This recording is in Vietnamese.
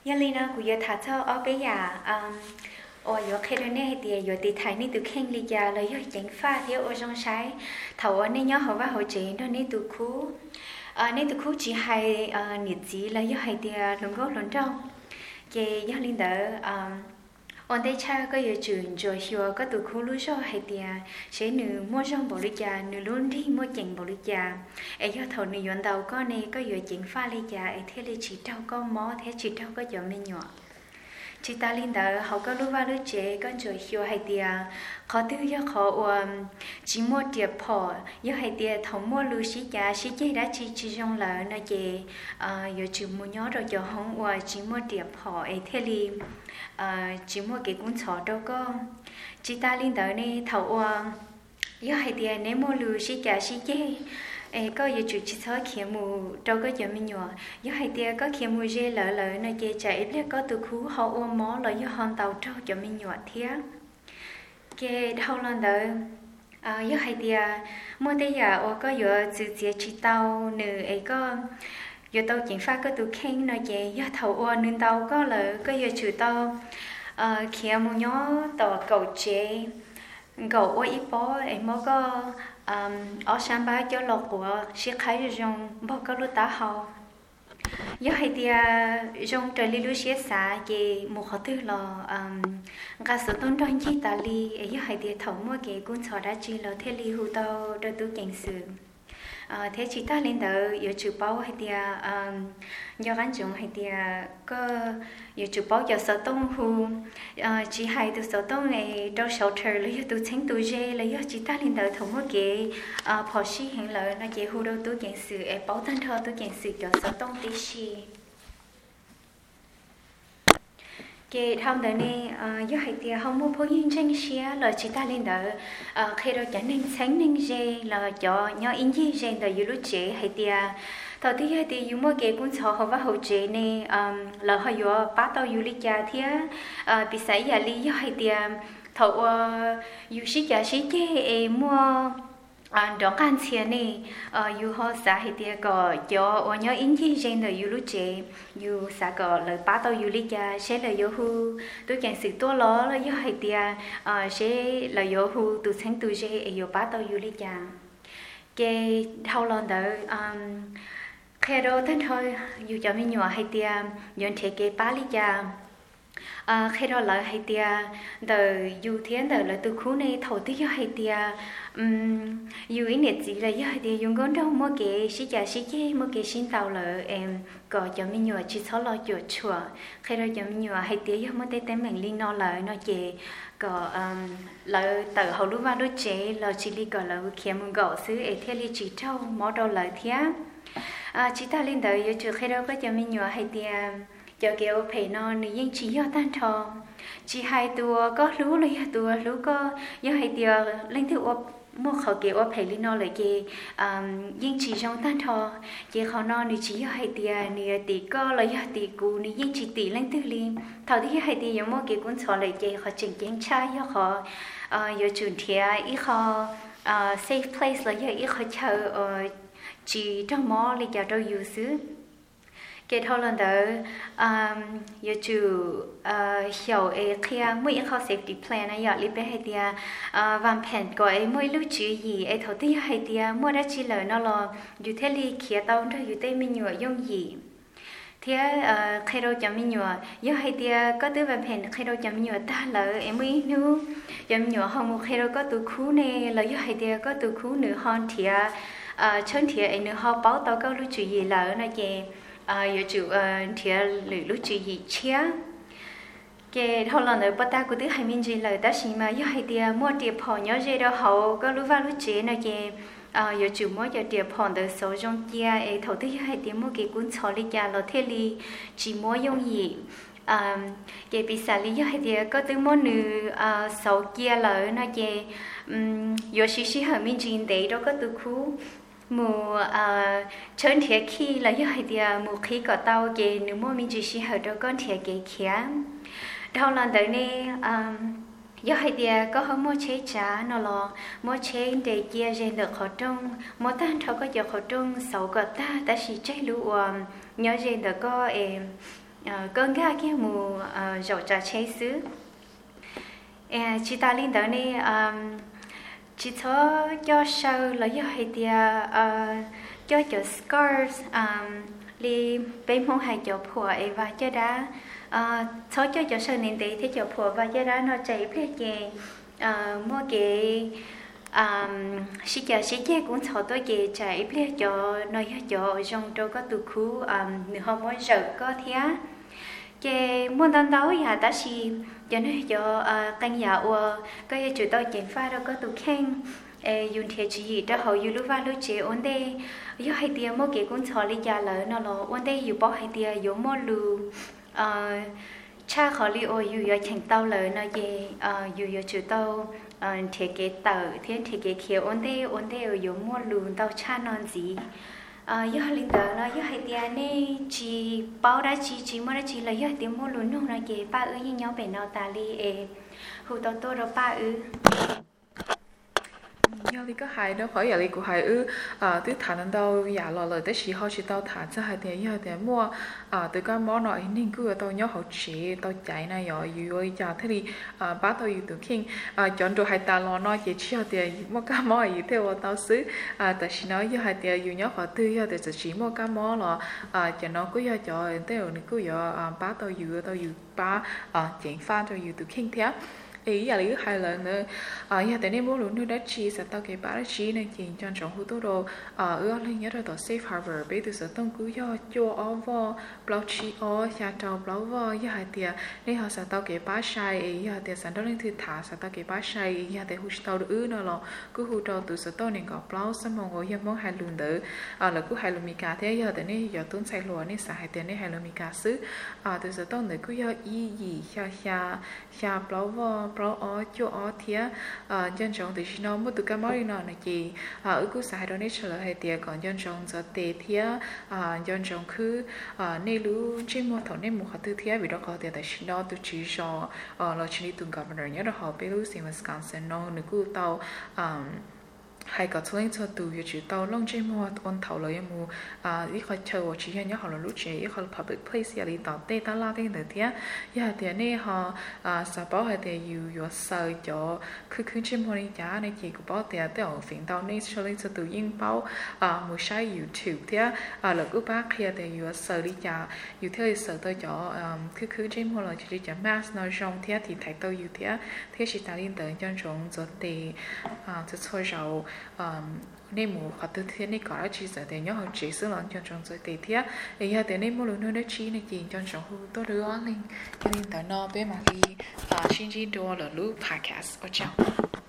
Yalina kuya thata obeya or your kedone dear your de tiny to king liga la yo jing fa here or jong shai thầu nên nhớ hậu hậu chị nó nên tụ cú chỉ hay nhiệt gì là yo hay dear lồng gốc lồng trong cái Yalina on đây cha có giờ chuyện rồi hiểu có tụ cú lúc cho hay dear sẽ nữ mua trong bộ lịch già nữ luôn đi mua chỉnh bộ lịch già ấy do thầu nữ dọn đầu có này có giờ chỉnh pha lịch già ấy thế là chỉ trâu có mó thế chỉ trâu có giờ mình nhỏ chị ta linh đó họ có lúc vào lúc chế con rồi hiểu hay tia khó tư do khó chỉ mua tiệp phò do hay tia thống mua lưu sĩ giá sĩ chế đã chỉ trong là nó chế giờ chỉ mua nhớ rồi giờ không chỉ mua tiệp phò ấy thế li chỉ mua cái cuốn sổ đâu có chị ta linh đó này thầu do hay tia nếu mua lưu sĩ giá sĩ chế có giờ chủ chỉ số khi mù đâu có giờ mình nhỏ giờ hay tia có khi mù dê lỡ nó dê chạy biết có từ khu họ ôm mó là giờ hòn tàu trâu giờ mình nhỏ thiệt cái đầu lần đó giờ hay tia mua đây giờ có giờ dự chế chỉ tàu nữ ấy có giờ tàu chuyển phát có từ khen nó dê giờ thầu nên tàu có lỡ có giờ chủ tàu khi mù nhỏ tàu cầu chế cầu ít bó em mới có ở sân bay cho lộc của sẽ khai rong bao cái lúa tá hậu giờ hay thì rong trời li lúa sẽ xả về một họ tư là cả số tôn đoan chi ta li giờ hay thì thầu mua cái cuốn sổ đã chi là thế li hú tao đôi tu cảnh sự thế chỉ ta lên đó giờ chụp bao hay thì do gắn dùng hay thì có giờ chụp bao giờ sợ tông hù chỉ hay từ sợ tông này đâu shelter lấy giờ từ tránh từ dê lấy giờ chỉ ta lên đó thống một cái phò sĩ hiện lợi nó chỉ hù đâu tu kiện sự bảo thân thơ tu kiện sự cho sợ tông tí xì cái tham đó này giờ hay thì không mua phô nhiên tranh xia là chỉ ta lên đó khi đó chẳng nên sáng nên dê là cho nhau in gì dê đó giờ lúc chế hay thì thầu thì dùng một cái cuốn sổ họ và hậu chế này là họ vừa bắt đầu du lịch gia thì bị xảy ra lý do hay thì thầu du lịch gia sĩ chế mua đó can tiền này du họ xã hay thì có cho nhau in gì dê đó du lúc chế du xã có là bắt đầu du lịch gia sẽ là du hu tôi chẳng sự to lo là du hay thì sẽ là du hu từ sáng từ dê du bắt đầu du lịch gia cái thầu lần đó khi đó thân thôi dù cho mình nhỏ hay tia nhận thấy cái bá lý cha khi đó lại hay tia đời dù thiên đời là từ khu này thầu tí cho hay tia dù ý niệm gì là do hay tia dùng con đâu mua cái xí chả xí chế mua cái xin tàu là em có cho mình nhỏ chỉ số lo chuột chùa khi đó cho mình nhỏ hay tia do mua tên tên mình liên nó lại nó chế có là từ hậu lúc vào lúc chế là chỉ li có là khi mình gõ xứ ấy theo li chỉ trâu mỏ đâu lại thế chỉ ta lên đời giờ chưa khi đâu có cho mình nhỏ hay thì cho kiểu phải nó nếu như chỉ do tan thò chỉ hai tua có lú lấy tua lú có do hay thì lên thứ mua khẩu kiểu phải lên nó lại cái nhưng chỉ trong tan thò chỉ họ nó nếu chỉ do hay thì nếu tí có lấy tí cú nếu nhưng chỉ tí lên thứ liền thầu thì hay thì giống mua cái cuốn sổ lại cái họ chỉnh chỉnh trai do họ giờ chuẩn thiệt ít họ safe place là giờ ít họ chờ chỉ trong mỏ lý do đâu yêu xứ cái thâu lần đó giờ chủ hiểu khi mỗi họ safety plan này giờ lý bé hay tia vam pen gọi mỗi lúc chú gì thầu tí hay tia mỗi đã chỉ lời nó là dù thế li kia tao thôi dù tây mình nhựa dùng gì thế khi đâu chấm mình nhựa giờ hay tia có từ vam pen khi đâu chấm mình nhựa ta lỡ em mới nu chấm nhựa không một khi đâu có từ khu này là giờ hay tia có từ khu nữa hòn thiệt chân thiệt anh nữa họ báo tao có lúc chuyện gì là nó về giờ chịu thiệt lúc chuyện gì chia cái thằng lần này bắt ta cũng thứ hai mình gì là ta xin mà giờ hay thì mua tiệp họ nhớ gì đó họ có lúc vào lúc chế nó về giờ chịu mua giờ tiệp họ từ số trong kia ấy thầu thứ hai thì mua cái cuốn sổ lịch gia là thế li chỉ mua dùng gì cái bị xả lý do hay thì có từ mua nữ số kia là nó về giờ xí hơi mình chỉ để đó có từ khu mùa chân thiệt khi là do hay thì mùa khi có tàu cái nếu mua mình chỉ hơi đó con thiệt cái kia đầu lần tới này do hay thì có hôm mua chế trả nó là mua chế để chia trên được họ trong mua tan thầu có giờ họ trong sáu cái ta chỉ chạy lũ nhớ trên được có cơn gà kia mù dầu trà chế xứ chị ta lên đó này chị thở cho sâu là do hay tia cho scars li bên mông hay cho phùa và cho đã thở cho sâu nên thế cho phùa và cho đã nó chạy về về mua cái sĩ chế cũng thọ tôi về chạy về cho nó cho trong đó có tụ khu nửa hôm mới giờ có thế cái muốn đón đấu ya ta chỉ cho nên cho canh nhà ở cái chủ tôi chuyển pha đó có tụ khen dùng thế chỉ đó họ dùng lúc vào lúc chế ổn đây do hai tia mỗi cái cũng thọ lý gia lỡ nó là ổn đây dùng bỏ hai tia dùng mỗi lù cha họ li ô dùng dùng thành tàu lỡ nó về dùng dùng chủ tàu thế cái tàu thế cái kia ổn đây dùng mỗi lù tàu cha non gì do linh đó nó do hai tia này chỉ bao đã chỉ mua đã chỉ là do tiếng mua luôn không là cái ba ư như nhau bé nào ta li hụt tao tôi đó ba ư giờ thì có hai đâu phải giờ thì của hai từ thằng đâu giờ lời tới chỉ họ chỉ tao thả cho hai tiền giờ tiền mua từ cái món nọ nên cứ tao nhớ họ chỉ tao chạy này rồi rồi giờ thế thì bác tao từ khi chọn đồ hai ta lo nói chỉ họ tiền mua cái món gì theo tao xứ tại chỉ nói giờ hai tiền dù nhớ họ tư giờ thì chỉ mua cái món là cho nó cứ giờ cho theo cứ giờ bác tao dù ba chuyện pha cho từ khi thế ý giờ lấy hai lần nữa giờ tại nên bố luôn nữa đã chi sẽ tao cái bả chi này chuyện cho trong hữu tố đồ lên nhớ rồi tao safe harbor bây từ sở tông cứ do cho ó vo block chi ó nhà trâu block vo giờ hai tia nên họ sẽ tao cái bả sai giờ tia sản đó lên thư thả sẽ tao cái bả sai giờ tia hút tao được nó là cứ hút tao từ sở tao này có block xong mọi người giờ mong hai lần nữa là cứ hai lần mika thế giờ tại nên giờ tuấn sai lúa nên xài hai tia nên hai lần mika xứ từ sở tao này cứ do y gì xa block vo pro ở chỗ ở thía dân trọng thì nó mất từ cái món nó này chị ở cứ xài đó nên trở lại thì còn dân trọng giờ tệ thía dân trọng cứ nên lú trên một thằng nên một hạt tư thía vì đó có tiền tại nó từ chỉ cho là chỉ đi tuần governor nhớ đó họ bị lú xin Wisconsin nó nữa cứ tàu hay có thông tin từ việc chỉ tàu long trên một ôn thầu lời mu ít khỏi chờ chỉ nhớ họ là lúc chế ít khỏi public place gì tàu tê ta la cái gì thế giờ thì này họ sẽ bảo hay thìอยู่sợ cho cứ trên một giá này chỉ có bảo thì ở phiên tàu này cho lên từ yên bảo một sai YouTube thế là cứ bác kia thìอยู่sợ đi trảอยู่theo sợ tôi cho cứ trên một là chỉ trả mass nói trong thế thì thấy tôiอยู่thế chỉ ta liên tới cho chúng rồi thìจะช่วยเราnên một họ tư thế này có chỉ sợ thì nhớ họ chỉ sử dụng cho trong giới tỷ thế thì giờ thì nên một lần nữa đó chỉ này chỉ cho trong hồ tôi đưa lên cho nên tới nó bên mà đi xin chỉ đồ là lúc podcast ở trong